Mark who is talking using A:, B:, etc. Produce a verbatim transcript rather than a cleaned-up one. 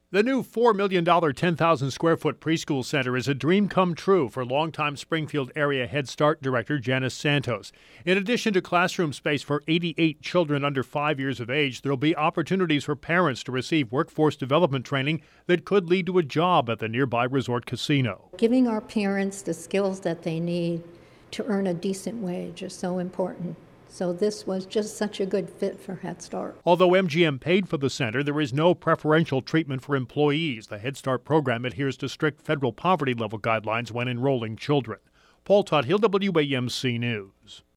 A: The new four million dollars ten thousand square foot preschool center is a dream come true for longtime Springfield area Head Start director Janice Santos. In addition to classroom space for eighty-eight children under five years of age, there will be opportunities for parents to receive workforce development training that could lead to a job at the nearby resort casino.
B: Giving our parents the skills that they need to earn a decent wage is so important. So this was just such a good fit for Head Start.
A: Although M G M paid for the center, there is no preferential treatment for employees. The Head Start program adheres to strict federal poverty level guidelines when enrolling children. Paul Tuthill, W A M C News.